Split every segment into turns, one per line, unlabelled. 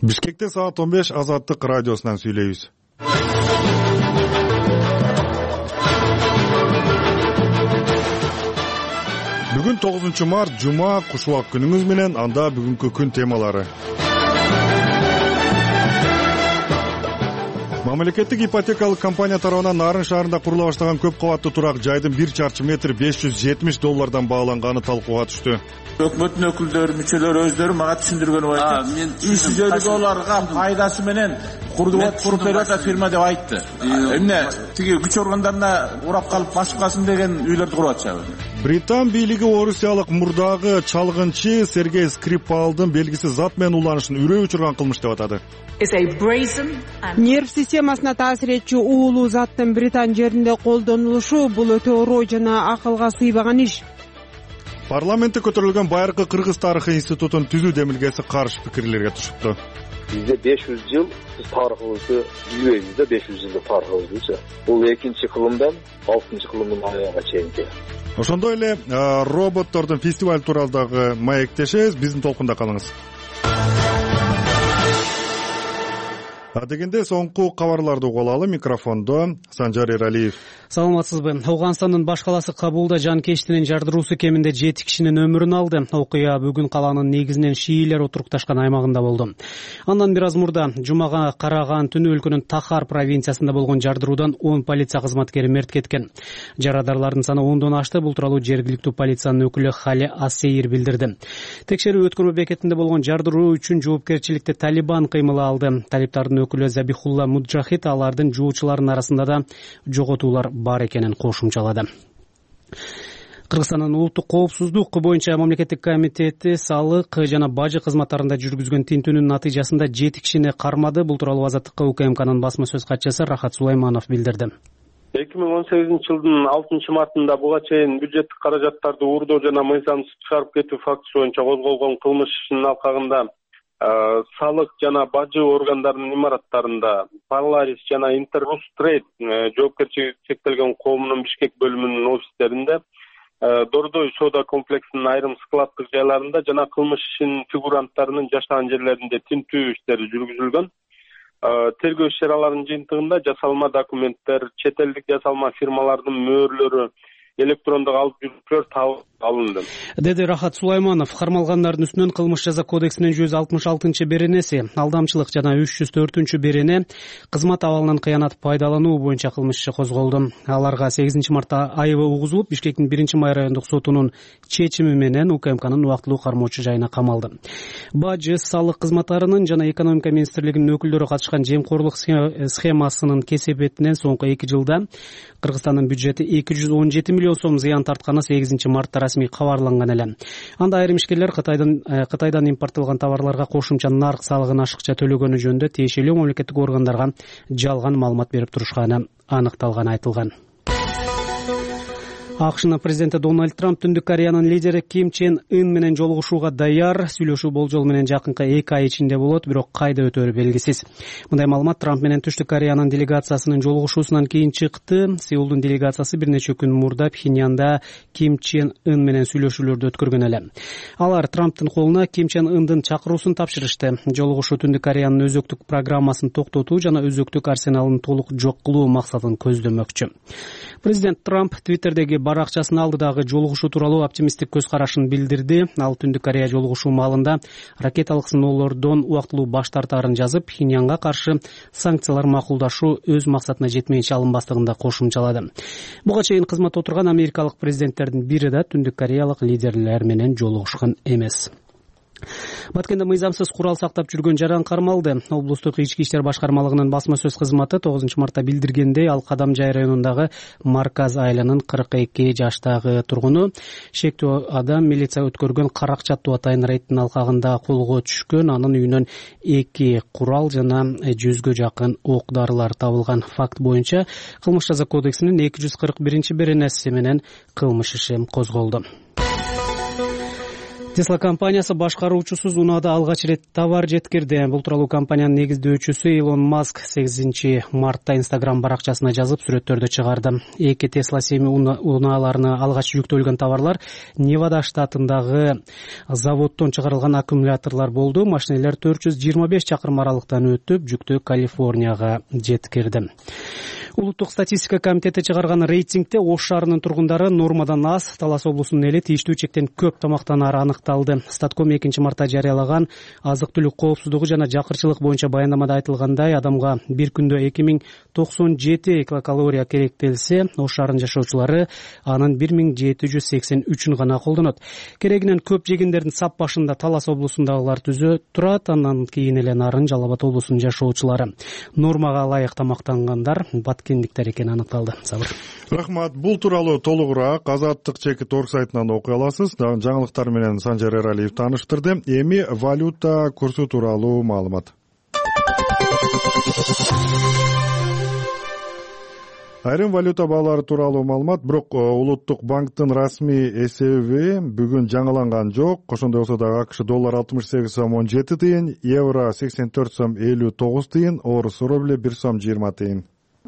Бишкекте саат 15 Азаттык радиосунан сүйлөйбүз. Бүгүн 9 март жума, куш убак күнүңүз менен. Анда бүгүнкү күн темалары. Мамлекеттик ипотекалык компания тарабынан Нарын шаарында курула баштаган көп кабаттуу турак жайдын 1 чарчы метр $570 бааланганы талкууга түштү.
Өкмөттүн өкүлдөрү, мүчөлөрү өздөрү мага түшүндүргөнү айтты. Иш жүзүндө оларга пайдасы менен куруп берип атат фирма деп айтты. Эмне тиги күч органдарына урап калып башкасын деген үйлөрдү куруп атышабы?
Британ бийлиги орусиялык мурдагы чалгынчы Сергей Скрипалдын белгисиз зат менен уланышын үрөө учурган кылмыш деп атады.
Нерв системасына таасир этчү уулуу заттын Британ жеринде колдонулушу бул өтө орой жана акылга сыйбаган иш.
Парламентте көтөрүлгөн байыркы Кыргыз тарыхы институтун түзүү демилгеси каршы пикирлерге тушупту.
Бизде 500 жыл биз тарыхыбызды билбейбиз да, 500 жылдык тарыхыбызды. Бул 2-чи кылымдан 6-чы кылымдын аягына чейинки.
Ошондой эле роботтордун фестиваль тууралуу дагы маектешебиз. Биздин толкунда калыңыз. Дегенде соңку кабарларды угуп алалы. Микрофондо Санжар Эралиев.
Саламатсызбы. Ауганстандын баш каласы Кабулда жанкечтинин жардыруусу кеминде 7 кишинин өмүрүн алды. Окуя бүгүн каланын негизинен шиилер отурукташкан аймагында болду. Андан бир аз мурда жумага караган түнү өлкөнүн Тахар провинциясында болгон жардыруудан 10 полиция кызматкери мерт кеткен. Жарадарлардын саны 10дон ашты. Бул тууралуу жергиликтүү полициянын өкүлү Хали Ассейир билдирди. Текшерүү өткөрмө бекетинде болгон жардыруу үчүн жоопкерчиликти Талибан кыймылы алды. Талиптардын өкүлү Забихулла Муджахид алардын жуучуларынын арасында да жоготуулар бар экенин кошумчалады. Кыргызстандын улуттук коопсуздук боюнча мамлекеттик комитети салык жана бажы кызматтарында жүргүзгөн тинтүүнүн натыйжасында 7 кишини кармады. Бул тууралуу Азаттыкка УКМКнын басма сөз катчысы Рахат Сулайманов билдирди.
2018-жылдын 6-мартында буга чейин бюджеттик каражаттарды уурдоо жана мыйзамсыз чыгарып кетүү фактысы боюнча козголгон кылмыш ишинин алкагында салык жана бажы органдарынын имараттарында Polaris жана Interrus Trade жоопкерчилиги чектелген коомунун Бишкек бөлүмүнүн офистеринде, Дордой соода комплексинин айрым складдык жайларында жана кылмыш ишинин фигуранттарынын жашаган жерлеринде тинтүү иштери жүргүзүлгөн. Тергөө иш-чараларынын жыйынтыгында жасалма документтер, чет элдик жасалма фирмалардын мөөрлөрү, электрондук алып жүрүүчүлөр табылып алынды,
деди Рахат Сулайманов. Кармалгандардын үстүнөн кылмыш жаза кодексинин 166 беренеси, алдамчылык жана 304 берене, кызмат абалынан кыянат пайдалануу боюнча кылмыш иши козголду. Аларга 8 мартта айыбы угузулуп, Бишкектин 1-май райондук сотунун чечими менен УКМКнын убактылуу кармоочу жайына камалды. Бажы, салык кызматтарынын жана экономика министрлигинин өкүлдөрү катышкан жемкорлук схемасынын кесепетинен соңку 2 жылда Кыргызстандын бюджети 217 миллион сом зыян тартканы 8 мартта расмий кабарланган эле. Анда айрым ишкерлер Кытайдан импорттолгон товарларга кошумча нарк салыгын ашыкча төлөгөнү жөнүндө тиешелүү мамлекеттик органдарга жалган маалымат берип турушканы аныкталганы айтылган. АКШнын президенти Дональд Трамп Түндүк Кореянын лидери Ким Чен Ын менен жолугушууга даяр. Сүйлөшүү болжол менен жакынкы 2 ай ичинде болот, бирок кайда өтөрү белгисиз. Мындай маалымат Трамп менен Түштүк Кореянын делегациясынын жолугушуусунан кийин чыкты. Сеулдун делегациясы бир нече күн мурда Пхеньянда Ким Чен Ын менен сүйлөшүүлөрдү өткөргөн эле. Алар Трамптын колуна Ким Чен Ындын чакыруусун тапшырышты. Жолугушуу Түндүк Кореянын өзөктүк программасын токтотуу жана өзөктүк арсеналын толук жок кылуу максатын көздөмөкчү. Президент Трамп Твиттердеги баракчасынын алдыдагы жолугушуу тууралуу оптимисттик көз карашын билдирди. Ал Түндүк Корея жолугушуу маалында ракеталык сыноолордон убактылуу баш тартаарын жазып, Пхеньянга каршы санкциялар макулдашуу өз максатына жетмейинче алынбастыгында кошумчалады. Буга чейин кызматта отурган америкалык президенттердин бири да Түндүк Кореялык лидерлер менен жолугушкан эмес. Баткенде мыйзамсыз курал сактап жүргөн жаран кармалды. Облустук ички иштер башкармалыгынын басма сөз кызматы 9 мартта билдиргендей, ал Кадамжай районундагы Марказ айланын 42 жаштагы тургуну шектүү адам милиция өткөргөн каракчат деп атайын рейдтин алкагында колго түшкөн. Анын үйүнөн 2 курал жана 100гө жакын ок дарылар табылган. Факт боюнча кылмыш жаза кодексинин 241 беренеси менен кылмыш иши козголду. Tesla компаниясы башкаруучусуз унаада алгач ирет товар жеткирди. Бул тууралуу компаниянын негиздөөчүсү Илон Маск 8 мартта Instagram баракчасына жазып сүрөттөрдү чыгарды. Эки Tesla семи унааларына алгач жүктөлгөн товарлар Невада штатындагы заводдон чыгарылган аккумуляторлор болду. Машинелер 425 чакырым аралыктан өтүп, жүктө Калифорнияга жеткирди. Улуттук статистика комитети чыгарган рейтингде Ош шаарынын тургундары нормадан аз, Талас облусунун эли тийиштүү чектен көп тамактанары аныкталды. Статком 2 мартта жарыялаган азык-түлүк коопсуздугу жана жакырчылык боюнча баяндамада айтылгандай, адамга бир күндө 2097 килокалория керектелсе, Ош шаарынын жашоочулары анын 1783-ün гана колдонот. Керегинен көп жегендердин сап башында Талас облусундагылар түзө турат, андан кийин эле Нарын, Жалал Абад облусунун жашоочулары. Нормага ылайык тамактангандар баткендиктер экени аныкталды. Сабыр.
Рахмат. Бул тууралуу толугураак Азаттык чекит.org сайтынан окуй аласыз. Жаңылыктар менен Санжар Эралиев тааныштырды. Эми валюта курсу тууралуу маалымат. Айрым валюта баалары тууралуу маалымат, бирок Улуттук банктын расмий эсеби бүгүн жаңыланган жок. Ошондой болсо да АКШ доллар 68 сом 17 тыйын, евро 84 сом 59 тыйын, орус рубль 1 сом 20 тыйын.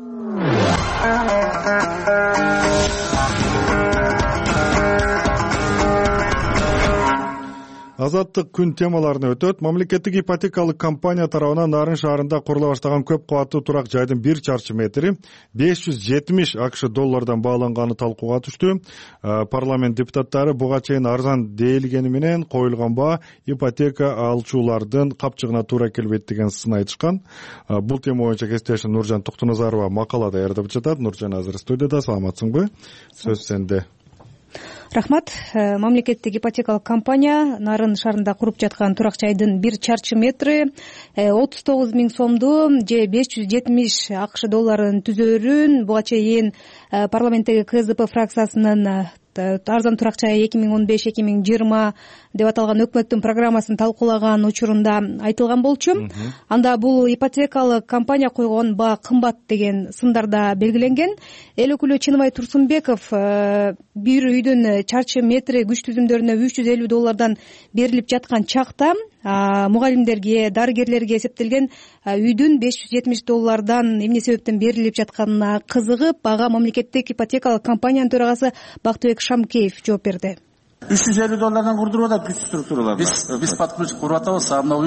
Азаттык күн темаларына өтөт. Мамлекеттик ипотекалык компания тарабынан Нарын шаарында курула баштаган көп кабаттуу турак жайдын 1 чарчы метри 570 АКШ доллардан бааланганы талкууга түштү. Парламент депутаттары буга чейин арзан дейлгени менен коюлган баа ипотека алчулардын капчыгына туура келбейт деген сын айтышкан. Бул тема боюнча кесиптешим Нуржан Токтоназарова макала даярдап жатат. Нуржан азыр студияда. Саламатсыңбы? Сөз сенде.
Рахмат. Мамлекеттик ипотекалык компания Нарын шаарында куруп жаткан турак жайдын 1 чарчы метри 39 000 сомду же 570 АКШ долларын түзөрүн буга чейин парламенттеги КЗП фракциясынын арзан турак жай 2015-2020 деп аталган өкмөттүн программасын талкуулаган учурунда айтылган болчу. Анда бул ипотекалык компания койгон баа кымбат деген сындарда белгиленген. Эл өкүлү Чыныбай Турсунбеков бир үйдүн чарчы метри күч түзүмдөрүнө 350 доллардан берилип жаткан чакта мугалимдерге, дарыгерлерге эсептелген үйдүн 570 доллардан эмне себептен берилип жатканына кызыгып, ага мамлекеттик ипотекалык компаниянын төрагасы Бактыбек Шамкеев жооп берди.
350 доллардан курдуруп атат күч структуралар.
Биз подключ куруп атабыз, мына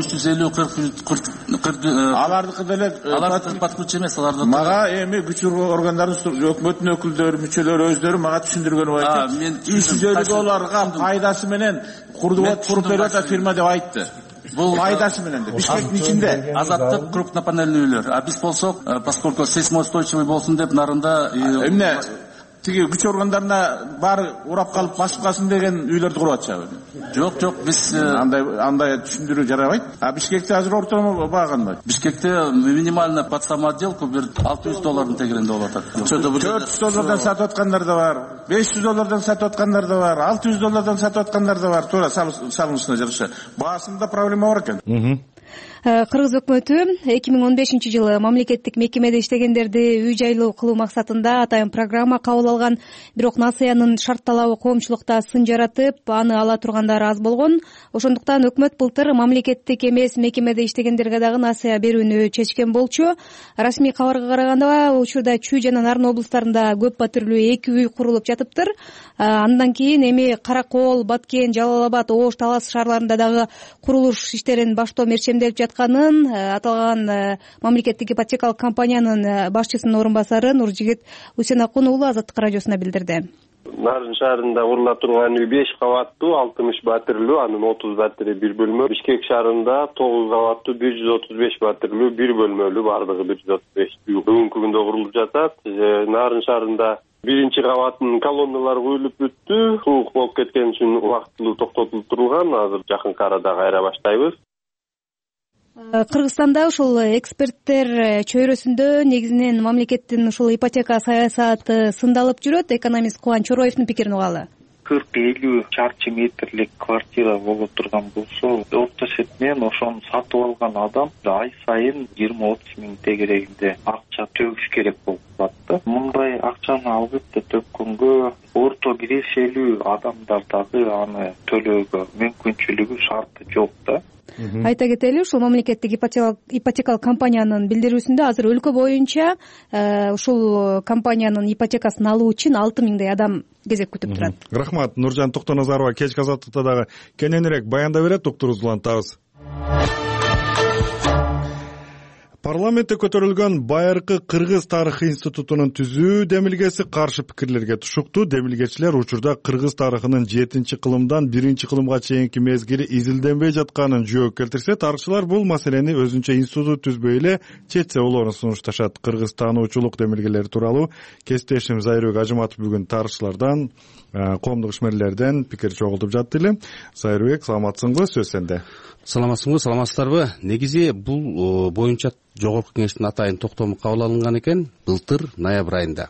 350-40
алардыкы деле
подключ эмес, аларды.
Мага эми күч органдардын өкмөттүн өкүлдөрү, мүчөлөрү өздөрү мага түшүндүргөнү айтты. 350 долларга пайдасы менен куруп берип атат фирма деп айтты. Бул пайдасы менен де. Бишкектин ичинде
азаттык крупнопанельный үйлөр. А биз болсок, поскольку сейсмоустойчивый болсун деп Нарында
эмне тиги күч органдарына баары урап калып басып калсын деген үйлөрдү куруп атышабы?
Жок, биз
андай түшүндүрүү жарабайт. А Бишкекте азыр ортомо баа кандай?
Бишкекте минимально под самоотделку бир 600 доллардын тегеринде болуп атат.
400 доллардан сатып аткандар да бар, 500 доллардан сатып аткандар да бар, 600 доллардан сатып аткандар да бар. Туура салынышына жараша. Баасында проблема бар экен.
Кыргыз өкмөтү 2015-жылы мамлекеттик мекемеде иштегендерди үй жайлуу кылуу максатында атайын программа кабыл алган. Бирок насыянын шартталабы коомчулукта сын жаратып, аны ала тургандар аз болгон. Ошондуктан өкмөт былтыр мамлекеттик эмес мекемеде иштегендерге дагы насыя берүүнү чечкен болчу. Расмий кабарга караганда, учурда Чүй жана Нарын облустарында көп батирлүү 2 үй курулуп жатыптыр. Андан кийин эми Каракол, Баткен, Жалал Абад, Ош, Талас шаарларында дагы курулуш иштерин баштоо мерчемделип жатканын аталган мамлекеттик ипотекалык компаниянын башчысынын орун басары Нуржигит Усенакун уулу Азаттык радиосуна билдирди.
Нарын шаарында курула турган үй 5 кабаттуу, 60 батирлүү, анын 30 батири бир бөлмө. Бишкек шаарында 9 кабаттуу, 135 батирлүү, бир бөлмөлүү, бардыгы 135 үй бүгүнкү күндө курулуп жатат. Нарын шаарында биринчи кабаттын колонналары коюлуп бүттү. Суук болуп кеткен үчүн убактылуу токтотулуп турулган. Азыр жакынкы арада кайра баштайбыз.
Кыргызстанда ушул эксперттер чөйрөсүндө негизинен мамлекеттин ушул ипотека саясаты сындалып жүрөт. Экономист Кубан Чороевдин пикирин угалы.
40-50 чарчы метрлик квартира болуп турган болсо, орто эсепмен ошону сатып алган адам ай сайын 20-30 миң тегерегинде акча төгүш керек болуп калат. да. Мындай акчаны албетте төккөнгө орто биришелүү адамдар дагы аны төлөөгө мүмкүнчүлүгү шарты жок да.
Айта кетели, ушул мамлекеттик ипотекалык компаниянын билдирүүсүндө азыр өлкө боюнча ушул компаниянын ипотекасын алуу үчүн 6 миңдей адам кезек күтүп турат.
Рахмат. Нуржан Токтоназарова кечки азаттыкта дагы кененирээк баяндап берет. Уктуруубузду улантабыз. Парламентте көтөрүлгөн байыркы Кыргыз тарыхы институтунун түзүү демилгеси каршы пикирлерге тушукту. Демилгечилер учурда Кыргыз тарыхынын 7-кылымдан 1-кылымга чейинки мезгили изилденбей жатканын жооп келтирсе, тарыхчылар бул маселени өзүнчө институт түзбөй эле чечсе болоорун сунушташат. Кыргыз таануучулук демилгелери тууралуу кесиптешим Зайырбек Ажыматов бүгүн тарыхчылардан, коомдук ишмерлерден пикир чогултуп жатты эле. Зайырбек, саламатсыңбы? Сөз сенде.
Саламатсыңбы, саламатсыздарбы? Негизи бул боюнча Жогорку Кеңештин атайын токтому кабыл алынган экен былтыр ноябрь айында.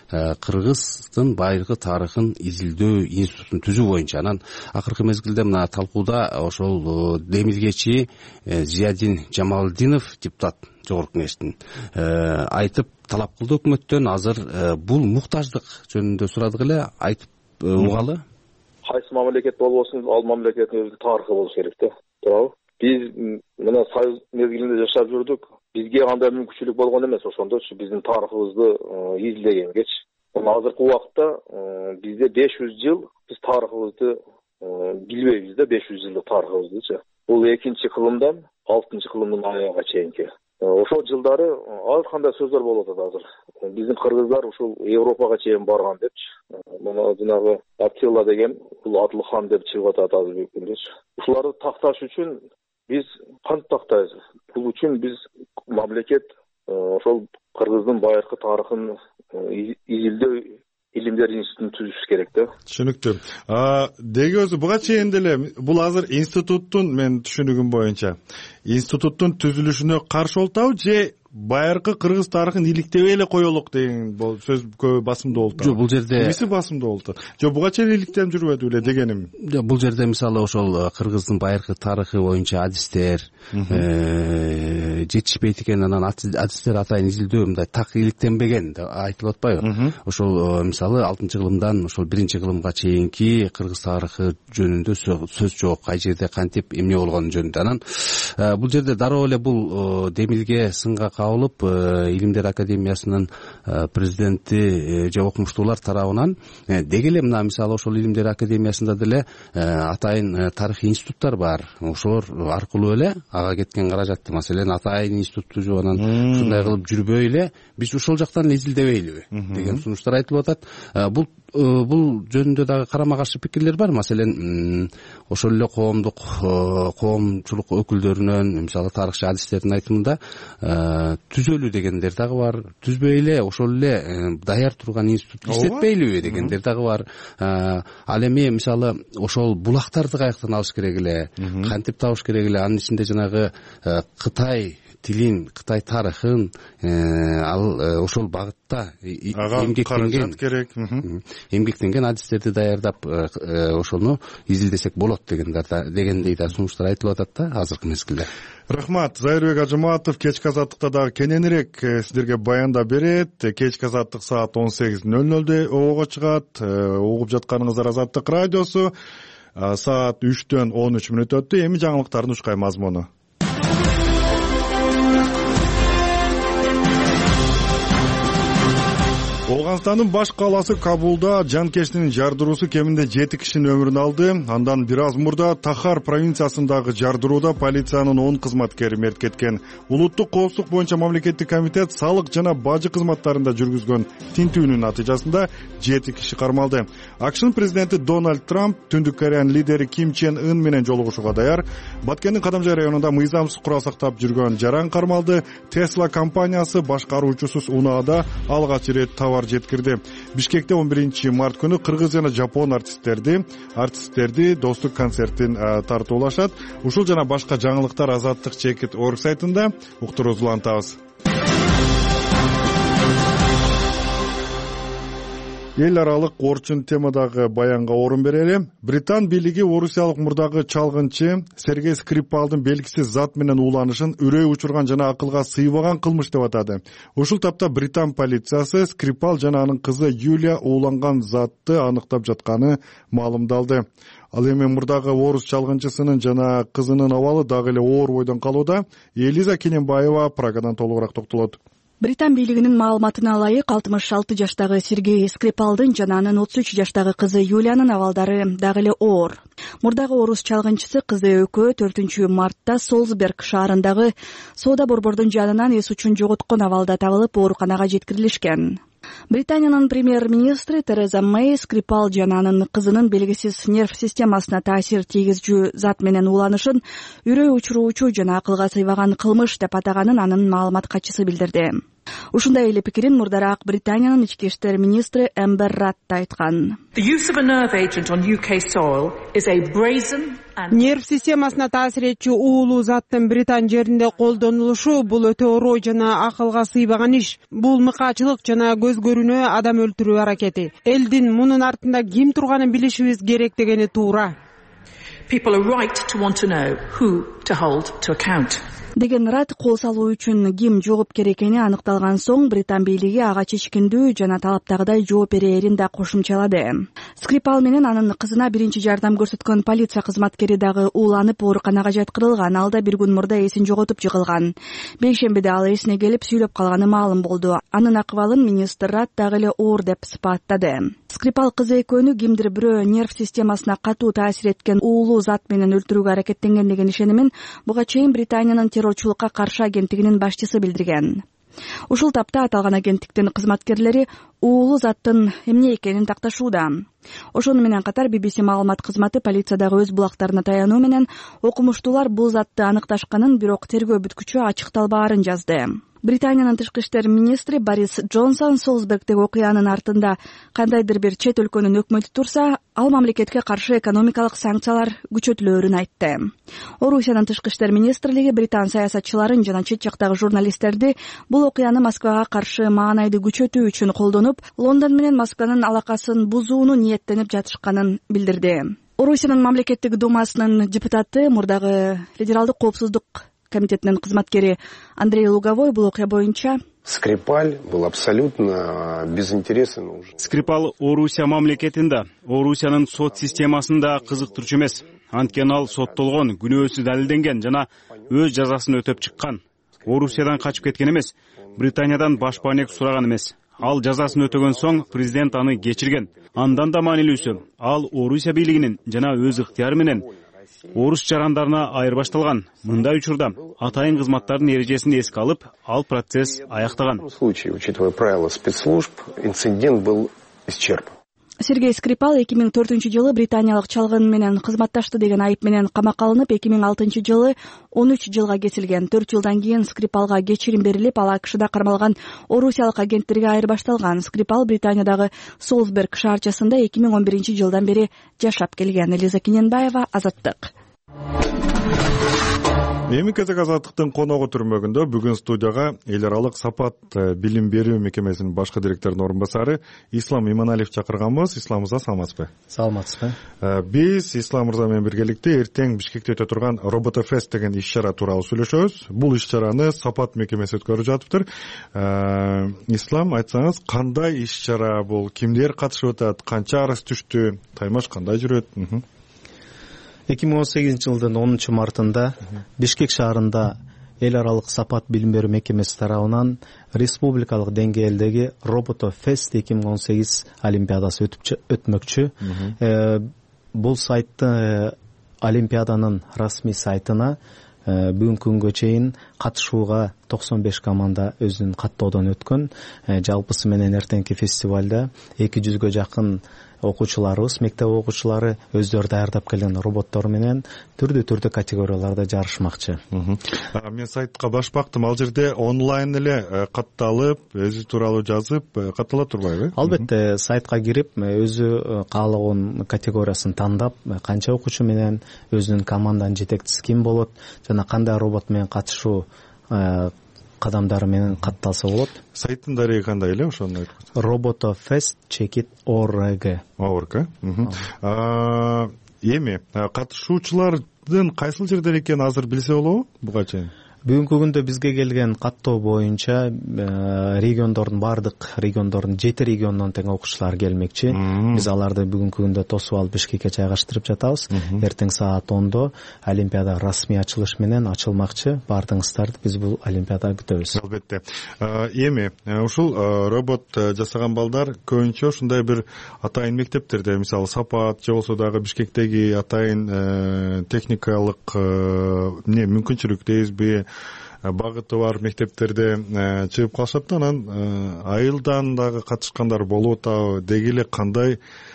Кыргыздын байыркы тарыхын изилдөө институтун түзүү боюнча. Анан акыркы мезгилде мына талкууда ошол демилгечи Зиядин Жамалдинов, депутат Жогорку Кеңештин, айтып талап кылды өкмөттөн. Азыр бул муктаждык жөнүндө сурадык эле, айтып угалы.
Кайсы мамлекет болбосун, ал мамлекеттин өзүнүн тарыхы болуш керек да. Туурабы? Биз мына союз мезгилинде жашап жүрдүк. Бизге кандай мүмкүнчүлүк болгон эмес ошондочу биздин тарыхыбызды изилдегенгечи. Азыркы убакта бизде 500 жыл биз тарыхыбызды билбейбиз да, 500 жылдык тарыхыбыздычы. Бул 2-кылымдан 6-кылымдын аягына чейинки. Ошол жылдары ар кандай сөздөр болуп атат азыр. Биздин кыргыздар ушул Европага чейин барган депчи. Мына жанагы Аттила деген бул Атлыхан деп чыгып атат азыр күндөчү. Ушуларды такташ үчүн биз кантип тактайбыз? Бул үчүн биз мамлекет ошол Кыргыздын байыркы тарыхын изилдөө илимдер институтун түзүш керек да.
Түшүнүктүү. Деги өзү буга чейин деле бул азыр институттун, мен түшүнүгүм боюнча, институттун түзүлүшүнө каршы болтабы же байыркы Кыргыз тарыхын иликтебей эле коелук деген сөз көбү басымдуу болду?
Жок, бул жерде
эмеси басымдуу болду? Жок, буга чейин иликтеп жүрбөдү эле дегеним.
Жок, бул жерде мисалы ошол Кыргыздын байыркы тарыхы боюнча адистер жетишпейт экен, анан адистер атайын изилдөө мындай так иликтенбеген деп айтылып атпайбы? Ошол мисалы 6-кылымдан ошол 1-кылымга чейинки Кыргыз тарыхы жөнүндө сөз жок. Кай жерде кантип эмне болгону жөнүндө. Анан бул жерде дароо эле бул демилге сынга кабылып, Илимдер академиясынын президенти же окумуштуулар тарабынан деги эле мына мисалы ошол Илимдер академиясында деле атайын тарыхый институттар бар. Ошолор аркылуу эле ага кеткен каражатты, маселен атайын институт түзүп, анан ушундай кылып жүрбөй эле биз ошол жактан изилдебейлиби деген сунуштар айтылып атат. Бул жөнүндө дагы карама каршы пикирлер бар. Маселен ошол эле коомчулук өкүлдөрүнөн, мисалы тарыхчы адистердин айтымында түзөлү дегендер дагы бар. Түзбөй эле ошол эле даяр турган институт иштетпейлиби дегендер дагы бар. Ал эми мисалы ошол булактарды каяктан алыш керек эле, кантип табыш керек эле, анын ичинде жанагы Кытай тилин, Кытай тарыхын ал ошол багытта эмгектенген адистерди даярдап ошону изилдесек болот дегендей да сунуштар айтылып атат да азыркы мезгилде.
Рахмат. Зайырбек Ажыматов кечки азаттыкта дагы кененирээк сиздерге баяндап берет. Кечки азаттык саат 18:00 обого чыгат. Угуп жатканыңыздар Азаттык радиосу. Саат 3-төн 13 мүнөт өттү. Эми жаңылыктардын ушкай мазмуну. Афганстандын баш калаасы Кабулда жанкештин жардыруусу кеминде 7 кишинин өмүрүн алды. Андан бир аз мурда Тахар провинциясындагы жардырууда полициянын 10 кызматкери мерт кеткен. Улуттук коопсуздук боюнча мамлекеттик комитет салык жана бажы кызматтарында жүргүзгөн тинтүүнүн натыйжасында 7 киши кармалды. АКШнын президенти Дональд Трамп Түндүк Кореянын лидери Ким Чен Ын менен жолугушууга даяр. Баткендин Кадамжай районунда мыйзамсыз курал сактап жүргөн жаран кармалды. Tesla компаниясы башкаруучусуз унаада алгач ирет товар жеткирди. Бишкекте 11-март күнү кыргыз жана жапон артисттерди достук концертин тартуулашат. Ушул жана башка жаңылыктар Азаттык чекит орг сайтында. Уктуруубузду улантабыз. эл аралык орчун темадагы баянга орун берели. Британ бийлиги орусиялык мурдагы чалгынчы Сергей Скрипалдын белгисиз зат менен ууланышын үрөй учурган жана акылга сыйбаган кылмыш деп атады. Ушул тапта Британ полициясы Скрипал жана анын кызы Юлия ууланган затты аныктап жатканы маалымдалды. Ал эми мурдагы орус чалгынчысынын жана кызынын абалы дагы эле оор бойдон калууда. Элиза Кененбаева Прагадан толугураак токтолот.
Британ бийлигинин маалыматына ылайык 66 жаштагы Сергей Скрипалдын жана анын 33 жаштагы кызы Юлиянын абалдары дагы эле оор. Мурдагы орус чалгынчысы кызы экөө 4-мартта Солсберг шаарындагы соода борбордун жанынан эс учун жоготкон абалда табылып ооруканага жеткирилишкен. Британиянын премьер-министри Тереза Мэй Скрипал жана анын кызынын белгисиз нерв системасына таасир тийгизчү зат менен ууланышын үрөй учуруучу жана акылга сыйбаган кылмыш деп атаганын анын маалымат катчысы билдирди. Ушундай эле пикирин мурдараак Британиянын ички иштер министри Эмбер Радд айткан.
Нерв системасына таасир этчү уулуу заттын Британ жеринде колдонулушу бул өтө орой жана акылга сыйбаган иш. Бул мыкаачылык жана көз көрүнө адам өлтүрүү аракети. Элдин мунун артында ким турганын билишибиз керек дегени туура.
Деген Радд кол салуу үчүн ким жоопкер экени аныкталган соң Британ бийлиги ага чечкиндүү жана талаптагыдай жооп берээрин да кошумчалады. Скрипал менен анын кызына биринчи жардам көрсөткөн полиция кызматкери дагы ууланып ооруканага жаткырылган. Ал да бир күн мурда эсин жоготуп жыгылган. Бейшембиде ал эсине келип сүйлөп калганы маалым болду. Анын акыбалын министр Радд дагы эле оор деп сыпаттады. Скрипал кызы экөөнү кимдир бирөө нерв системасына катуу таасир эткен уулуу зат менен өлтүрүүгө аракеттенген деген ишенимин буга чейин Британиянын террорчулукка каршы агенттигинин башчысы билдирген. Ушул тапта аталган агенттиктин кызматкерлери уулуу заттын эмне экенин такташууда. Ошону менен катар BBC маалымат кызматы полициядагы өз булактарына таянуу менен окумуштуулар бул затты аныкташканын, бирок тергөө бүткүчү ачыкталбаарын жазды. Британиянын тышкы иштер министри Борис Джонсон Солсбергдеги окуянын артында кандайдыр бир чет өлкөнүн өкмөтү турса, ал мамлекетке каршы экономикалык санкциялар күчөтүлөөрүн айтты. Орусиянын тышкы иштер министрлиги британ саясатчыларын жана чет жактагы журналисттерди бул окуяны Москвага каршы маанайды күчөтүү үчүн колдонуп, Лондон менен Москванын алакасын бузууну ниеттенип жатышканын билдирди. Орусиянын мамлекеттик думасынын депутаты, мурдагы федералдык коопсуздук комитетинин кызматкери Андрей Луговой бул окуя боюнча:
Скрипаль был абсолютно безинтересен уже.
Скрипал Орусия мамлекетинде, Орусиянын сот системасында кызыктырчу эмес. Анткени ал соттолгон, күнөөсү далилденген жана өз жазасын өтөп чыккан. Орусиядан качып кеткен эмес, Британиядан башпаанек сураган эмес. Ал жазасын өтөгөн соң президент аны кечирген. Андан да маанилүүсү, ал Орусия бийлигинин жана өз ыктыяры менен орус жарандарына айырбашталган. Мындай учурда атайын кызматтардын эрежесин эске алып, ал процесс аяктаган.
В случае, учитывая правила спецслужб, инцидент был исчерпан.
Сергей Скрипал 2004-жылы британиялык чалгын менен кызматташты деген айып менен камакка алынып, 2006-жылы 13 жылга кесилген. 4 жылдан кийин Скрипалга кечирим берилип, ал АКШда кармалган орусиялык агенттерге айырбашталган. Скрипал Британиядагы Солсберг шаарчасында 2011-жылдан бери жашап келген. Элиза Кененбаева, Азаттык.
Эми кезек Азаттыктын коногу түрмөгүндө бүгүн студияга эл аралык сапат билим берүү мекемесинин башкы директорунун орун басары Ислам Иманалиев чакырганбыз. Ислам мырза, саламатсызбы?
Саламатсызбы.
Биз Ислам мырза менен биргеликте эртең Бишкекте өтө турган Роботофест деген иш-чара тууралуу сүйлөшөбүз. Бул иш-чараны сапат мекемеси өткөрүп жатыптыр. Ислам, айтсаңыз, кандай иш-чара бул? Кимдер катышып атат? Канча арыз түштү? Таймаш кандай жүрөт?
2018-жылдын 10 мартында Бишкек шаарында эл аралык сапат билим берүү мекемеси тарабынан республикалык деңгээлдеги Роботофест 2018 олимпиадасы өтмөкчү. Бул сайтты олимпиаданын расмий сайтына бүгүнкү күнгө чейин катышууга 95 команда өзүнүн каттоодон өткөн. Жалпысы менен эртеңки фестивалда 200гө жакын окуучуларыбыз, мектеп окуучулары өздөрү даярдап келген роботтор менен түрдүү категорияларда жарышмакчы.
Мен сайтка башпактым, ал жерде онлайн эле катталып, өзү тууралуу жазып каттала турбайбы?
Албетте, сайтка кирип, өзү каалаган категориясын тандап, канча окуучу менен өзүнүн команданын жетекчиси ким болот жана кандай робот менен катышуу кадамдары менен катталса болот.
Сайттын дареги кандай эле ошону айтып
robotofest.org.
Эми катышуучулардын кайсыл жерден экенин азыр билсе болобу буга чейин?
Бүгүнкү күндө бизге келген каттоо боюнча региондордун баардык региондордун 7 регионунан тең окуучулар келмекчи. Биз аларды бүгүнкү күндө тосуп алып Бишкекке жайгаштырып жатабыз. Эртең саат 10-до Олимпиада расмий ачылыш менен ачылмакчы. Баардыгыңыздарды биз бул Олимпиадага күтөбүз.
Албетте. Эми ушул робот жасаган балдар көбүнчө ушундай бир атайын мектептерде, мисалы Сапат же болсо дагы Бишкектеги атайын техникалык мүмкүнчүлүк дейбизби, багыты бар мектептерде чыгып калышат да, анан айылдан дагы катышкандар болуп атабы, деги эле кандай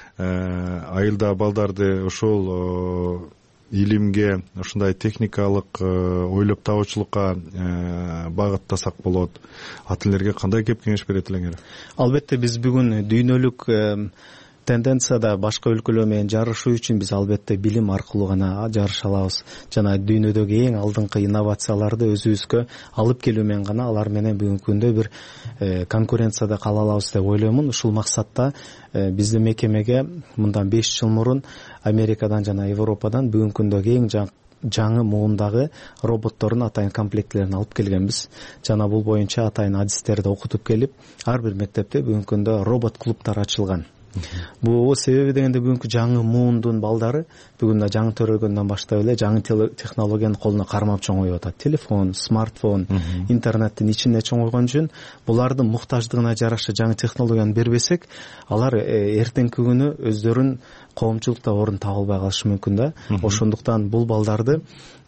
айылда балдарды ошол илимге, ушундай техникалык ойлоп табуучулукка багыттасак болот? Ата энелерге кандай кеп кеңеш берет элеңер?
Албетте биз бүгүн дүйнөлүк тенденцияда башка өлкөлөр менен жарышуу үчүн биз албетте билим аркылуу гана жарыша алабыз. Жана дүйнөдөгү эң алдыңкы инновацияларды өзүбүзгө алып келүү менен гана алар менен бүгүнкү күндө бир конкуренцияда кала алабыз деп ойлоймун. Ушул максатта биздин мекемеге мындан 5 жыл мурун Америкадан жана Европадан бүгүнкү күндөгү эң жаңы муундагы роботтордун атайын комплектилерин алып келгенбиз. Жана бул боюнча атайын адистерди окутуп келип, ар бир мектепте бүгүнкү күндө робот клубтар ачылган. Бул себеби дегенде бүгүнкү жаңы муундун балдары бүгүн да жаңы төрөлгөндөн баштап эле жаңы технологиянын колуна кармап чоңоюп атат. Телефон, смартфон, интернеттин ичине чоңойгон үчүн булардын муктаждыгына жараша жаңы технологияны бербесек, алар эртеңки күнү өздөрүн коомчулукта орун таба албай калышы мүмкүн да. Ошондуктан бул балдарды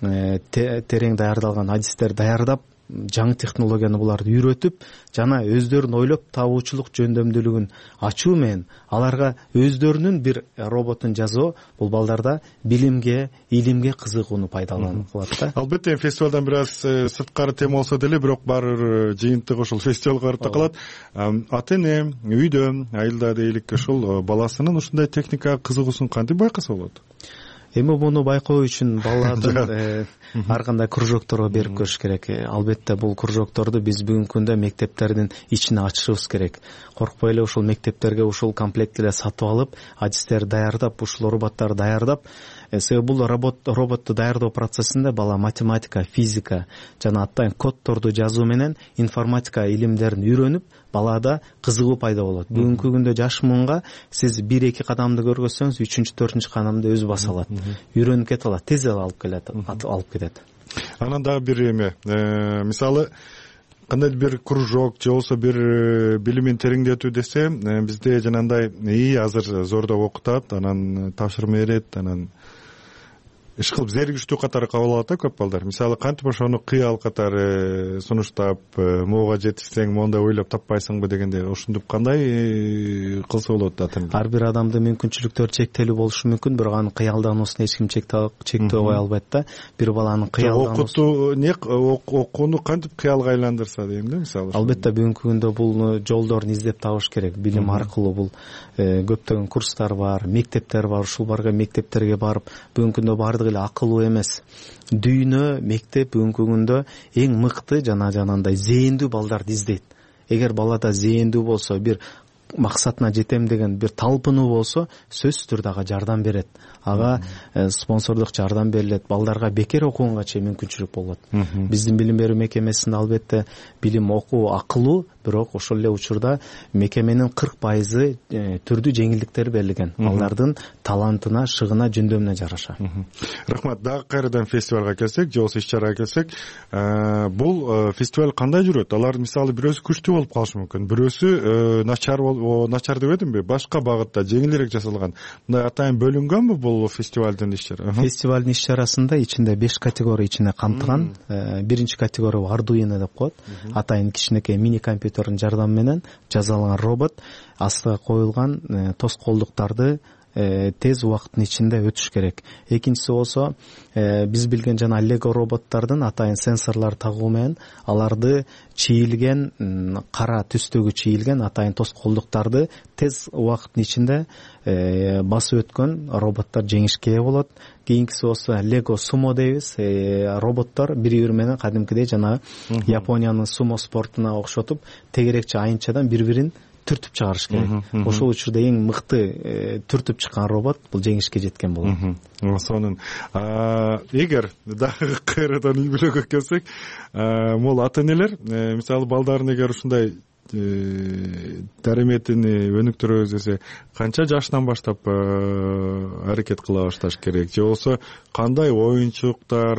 терең даярдалган адистер даярдап, жаңы технологияны буларды үйрөтүп, жана өздөрүн ойлоп табуучулук жөндөмдүүлүгүн ачуу менен аларга өздөрүнүн бир роботун жасоо бул балдарда билимге, илимге кызыгууну пайдаланып кылат да.
Албетте фестивалдан бир аз сырткары тема болсо деле, бирок баары жыйынтык ушул фестивалга барып такалат. Ата эне үйдө, айылда дейли ушул баласынын ушундай техникага кызыгуусун кантип байкаса болот?
Эми муну байкоо үчүн балдардын ар кандай кружокторго берип көрүш керек. Албетте бул кружокторду биз бүгүнкү күндө мектептердин ичине ачышыбыз керек. Коркпой эле ушул мектептерге ушул комплектилерди сатып алып, адистер даярдап, ушул роботторду даярдап, себеби бул роботту даярдоо процессинде бала математика, физика жана атайын коддорду жазуу менен информатика илимдерин үйрөнүп, балада кызыгуу пайда болот. Бүгүнкү күндө жаш муунга сиз 1-2 кадамды көргөзсөңүз, 3-4 кадамды өзү баса алат. Үйрөнүп кете алат, тез эле алып кетет.
Анан дагы бир эме, мисалы кандай бир кружок же болсо бир билимин тереңдетүү десе, бизде жанагындай азыр зордоп окутат, анан тапшырма берет, анан иш кылып зеригиштүү катары кабыл алат да көп балдар. Мисалы кантип ошону кыял катары сунуштап, могуга жетишсең, мондай ойлоп таппайсыңбы дегенде, ошентип кандай кылса болот ата эне?
Ар бир адамдын мүмкүнчүлүктөрү чектелүү болушу мүмкүн, бирок анын кыялдануусуна эч ким чектөө кое албайт да. Бир баланын кыялдануусу окууну кантип кыялга айландырса дейм да, мисалы.
Албетте
бүгүнкү күндө бул жолдорун издеп табыш керек. Билим аркылуу бул көптөгөн курстар бар, мектептер бар. Ушул барган мектептерге барып, бүгүнкү күндө бардыгы эле акылуу эмес. Дүйнө, мектеп бүгүнкү күндө эң мыкты жанагындай зээндүү балдарды издейт. Эгер балада зээндүү болсо, бир максатына жетем деген бир талпынуу болсо, сөзсүз түрдө ага жардам берет. Ага спонсордук жардам берилет. Балдарга бекер окуганга чейин мүмкүнчүлүк болот. Биздин билим берүү мекемесинде албетте билим окуу акылуу, бирок ошол эле учурда мекеменин 40% түрдүү жеңилдиктер берилген. Балдардын талантына, шыгына, жөндөмүнө жараша.
Рахмат. Дагы кайрадан фестивалга келсек, же болсо иш-чарага келсек, бул фестиваль кандай жүрөт? Алар мисалы бирөөсү күчтүү болуп калышы мүмкүн, бирөөсү начар дебедимби? Башка багытта жеңилирээк жасалган. Мындай атайын бөлүнгөнбү бул фестивалдын иш-чара?
Фестивалдын иш-чарасында ичинде 5 категория ичине камтылган. Биринчи категория Arduino деп коет. Атайын кичинекей мини компьютердин жардамы менен жасалган робот астыга коюлган тоскоолдуктарды тез убакыттын ичинде өтүш керек. Экинчиси болсо биз билген жана лего роботтордун атайын сенсорлор тагуу менен аларды чийилген кара түстөгү чийилген атайын тоскоолдуктарды тез убакыттын ичинде басып өткөн роботтор жеңишке ээ болот. Кийинкиси болсо лего сумо дейбиз. Роботтор бири менен кадимкидей жанагы Япониянын сумо спортуна окшотуп тегерекчи айынчадан бири-бирин түртүп чыгарыш керек. Ошол учурда эң мыкты түртүп чыккан робот бул жеңишке жеткен болот.
Сонун. Эгер дагы кайрадан үй бүлөгө келсек, могул ата энелер мисалы балдарын эгер ушундай дареметини өнүктүрөбүз десе канча жаштан баштап аракет кыла башташ керек, же болбосо кандай оюнчуктар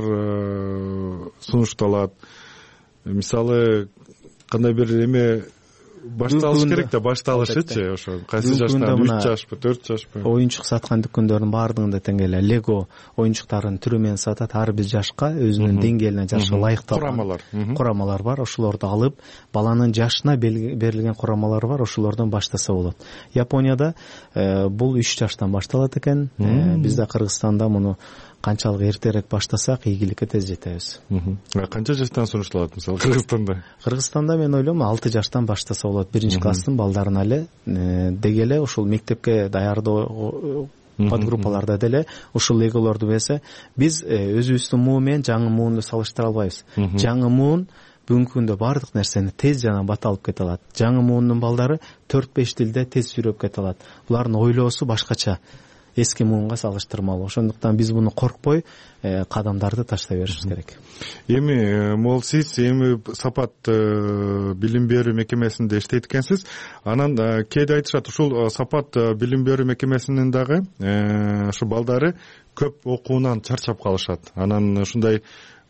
сунушталат? Мисалы кандай бир эме башталыш керек да, башталышычы ошо кайсы жаштан, 3 жашпы, 4 жашпы?
Оюнчук саткан дүкөндөрдүн баардыгында тең эле лего оюнчуктарын түрү менен сатат. Ар бир жашка өзүнүн деңгээлине жараша ылайыкталган курамалар бар. Ошолорду алып, баланын жашына берилген курамалар бар, ошолордон баштаса болот. Японияда бул 3 жаштан башталат экен. Бизде Кыргызстанда муну канчалык эртерээк баштасак ийгиликке тез жетебиз.
Канча жаштан сунушталат мисалы Кыргызстанда?
Кыргызстанда мен ойлойм 6 жаштан баштаса болот. 1-класстын балдарына эле деги эле ушул мектепке даярдоо подгруппаларда деле ушул леголорду берсе, биз өзүбүздүн муун менен жаңы муунду салыштыра албайбыз. Жаңы муун бүгүнкү күндө баардык нерсени тез жана бат алып кете алат. Жаңы муундун балдары 4-5 тилде тез сүйлөп кете алат. Булардын ойлоосу башкача. Эски муунга салыштырмалуу. Ошондуктан биз муну коркпой кадамдарды таштай беришибиз керек.
Эми могул сиз сапат билим берүү мекемесинде иштейт экенсиз. Анан кээде айтышат, ушул сапат билим берүү мекемесинин дагы ушу балдары көп окуунан чарчап калышат. Анан ушундай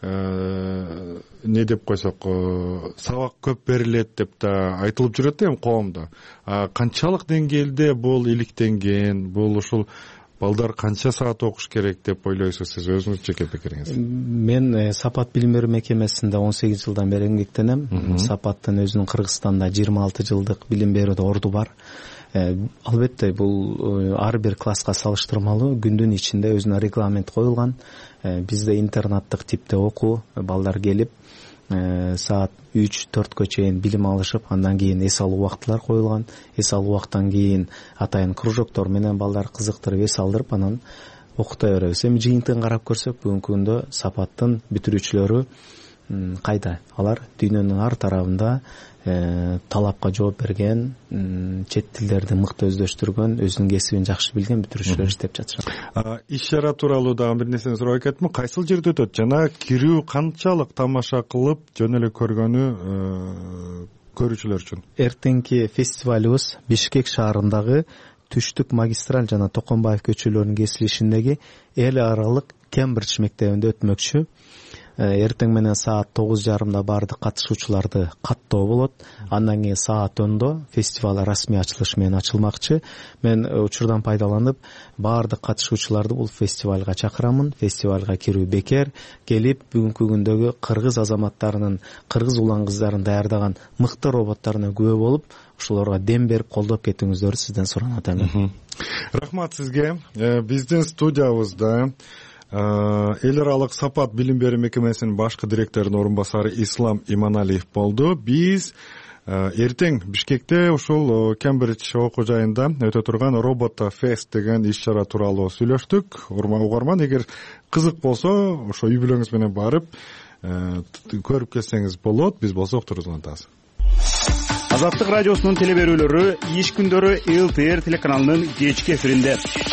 не деп койсок, сабак көп берилет деп да айтылып жүрөт эми коомдо. Канчалык деңгээлде бул иликтенген, бул ушул балдар канча саат окуш керек деп ойлойсуз сиз, өзүңүз жеке пикириңиз?
Мен Сапат билим берүү мекемесинде 18 жылдан бери эмгектенем. Сапаттын өзүнүн Кыргызстанда 26 жылдык билим берүүдө орду бар. Албетте бул ар бир класска салыштырмалуу күндүн ичинде өзүнө регламент коюлган. Бизде интернаттык типте окуу, балдар келип саат 3-4кө чейин билим алышып, андан кийин эс алуу убактылар коюлган. Эс алуу убактан кийин атайын кружоктор менен балдар кызыктырып эс алдырып, анан окута беребиз. Эми жыйынтыгын карап көрсөк, бүгүнкү күндө Сапаттын бүтүрүүчүлөрү кайда? Алар дүйнөнүн ар тарабында талапка жооп берген, чет тилдерди мыкты өздөштүргөн, өзүнүн кесибин жакшы билген бүтүрүүчүлөр иштеп жатышат.
Иш чара тууралуу дагы бир нерсени сурап кетмин. Кайсыл жерде өтөт жана кирүү канчалык тамаша кылып жөн эле көргөнү көрүүчүлөр үчүн?
Эртеңки фестивалыбыз Бишкек шаарындагы Түштүк магистраль жана Токонбаев көчөлөрүнүн кесилишиндеги эл аралык Кембридж мектебинде өтмөкчү. Эртең менен саат 9:30 баардык катышуучуларды каттоо болот. Андан кийин саат 10 фестиваль расмий ачылыш менен ачылмакчы. Мен учурдан пайдаланып баардык катышуучуларды бул фестивалга чакырамын. Фестивалга кирүү бекер. Келип бүгүнкү күндөгү кыргыз азаматтарынын, кыргыз улан кыздарын даярдаган мыкты роботторуна күбө болуп, ошолорго дем берип колдоп кетиңиздерди сизден суранат эми.
Рахмат сизге. Биздин студиябызда эл аралык Сапат билим берүү мекемесинин башкы директорунун орун басары Ислам Иманалиев болду. Биз эртең Бишкекте ушул Кембридж окуу жайында өтө турган Roboto Fest деген иш чара тууралуу сүйлөштүк. Угарман, эгер кызык болсо, ошо үй бүлөңүз менен барып көрүп келсеңиз болот. Биз болсо уктурубузду улантабыз.
Азаттык радиосунун теле берүүлөрү иш күндөрү ЛТР телеканалынын кечки эфиринде.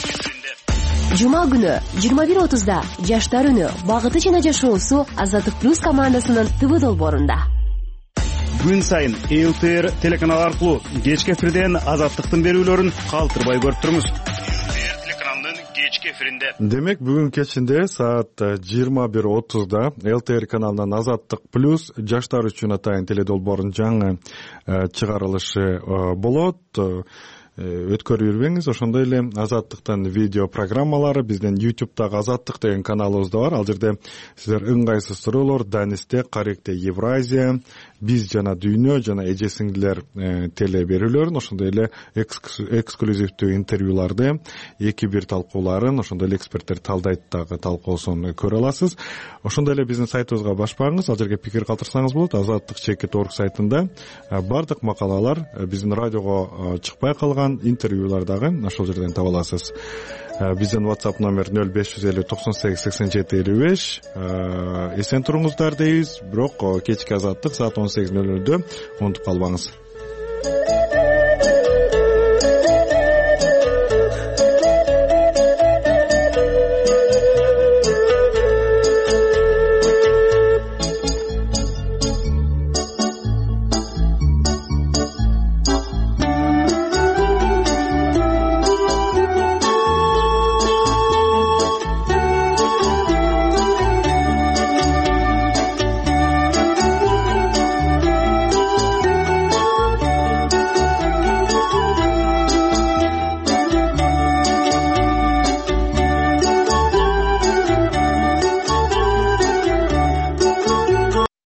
Жума күнү 21:30 Жаштар үнү багыты жана жашоосу Азаттык плюс командасынын ТВ долбоорунда.
Күн сайын ЛТР телеканалы аркылуу кечки эфирден Азаттыктын берүүлөрүн калтырбай көрүп турмуз. ЛТР телеканалынын кечки эфиринде.
Демек бүгүн кечинде саат 21:30 ЛТР каналынан Азаттык плюс жаштар үчүн атайын теледолбоордун жаңы чыгарылышы болот. өткөрүп жүрбөңүз. Ошондой эле Азаттыктын видео программалары биздин YouTube'дагы Азаттык деген каналыбыз да бар. Ал жерде сиздер ыңгайсыз суроолор, Данисте, Каректе Евразия, Биз жана Дүйнө жана эже сиңдилер теле берүүлөрүн, ошондой эле эксклюзивдүү интервьюларды, 2-1 талкууларын, ошондой эле эксперттер талдайт дагы талкуусун көрө аласыз. Ошондой эле биздин сайтыбызга баш багыңыз, ал жерге пикир калтырсаңыз болот. Азаттык.org сайтында бардык макалалар биздин радиого чыкпай калган интервьюлар дагы ошол жерден таба аласыз. Биздин WhatsApp номер 0550 98 87 55. Эсен туруңуздар дейбиз. Бирок кечки Азаттык саат 18:00-дө унутуп калбаңыз.